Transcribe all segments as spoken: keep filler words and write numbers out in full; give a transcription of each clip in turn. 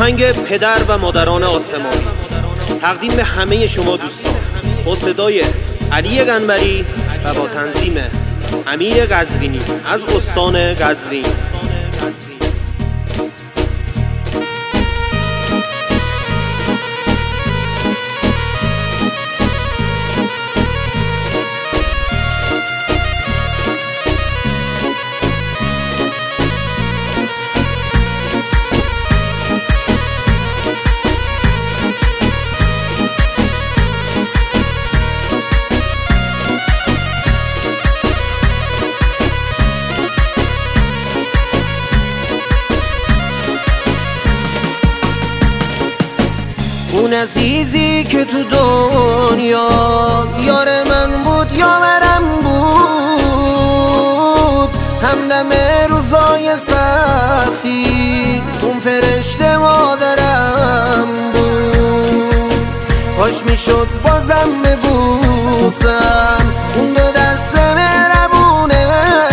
آهنگ پدر و مادران آسمانی تقدیم به همه شما دوستان با صدای علی قنبری و با تنظیم امیر قزوینی از استان قزوین. اون عزیزی که تو دنیا یار من بود یارم بود، همدم روزای سختی اون فرشته مادرم بود. کاش میشد بازم ببوسم اون دو دست مهربونه،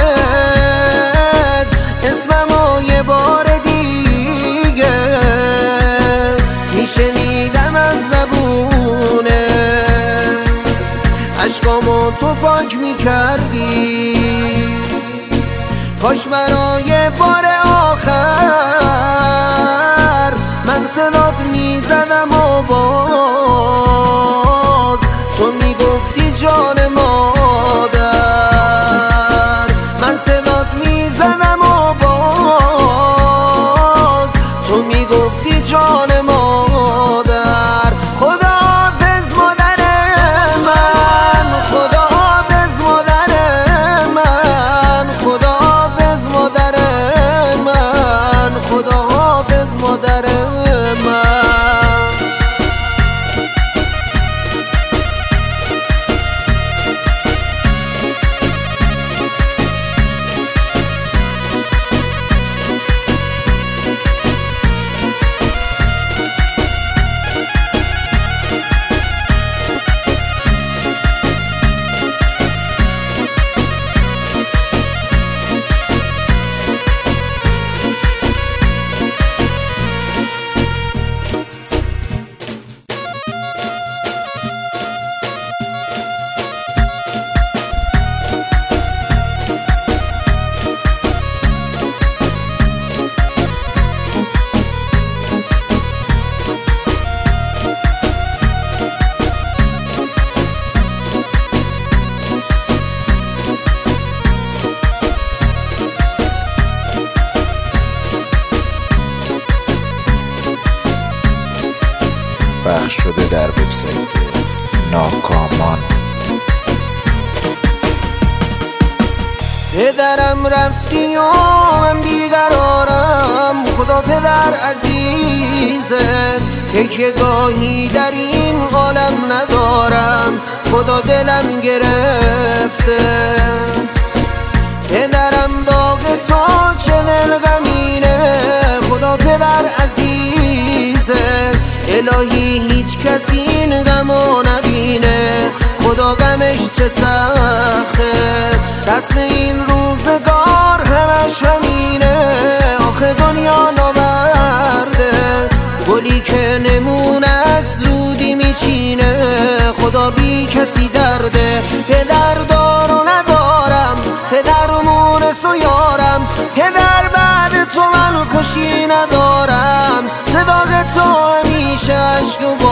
اسممو یه بار دیگه میشنیدم از زبونه، عشقامو تو پاک میکردی. کاش برای بار آخر من صدات میزدم و باز تو میگفتی جان مادر، من صدات میزدم و باز تو میگفتی جان مادر. خداحافظ مادر من، خداحافظ مادر من، خداحافظ مادر من، خداحافظ مادر من. پخش شده در وبسایت ناکامان. پدرم رفتی و من بیقرارم، خدا پدر عزیزه که گاهی در این عالم ندارم، خدا دلم گرفته. پدرم داغ تا چه دل غمینه، خدا پدر عزیزه الهی هیچ کسی این غمو نبینه، خدا غمش چه سخته. رسم این روزگار همش همینه، آخه دنیا نامرده، گلی که نمونه از زودی میچینه، خدا بی کسی درده. پدر دار و ندارم، پدر و مونس و یارم، پدر بعد تو من خوشی ندارم، صداق تو همیشه عشق و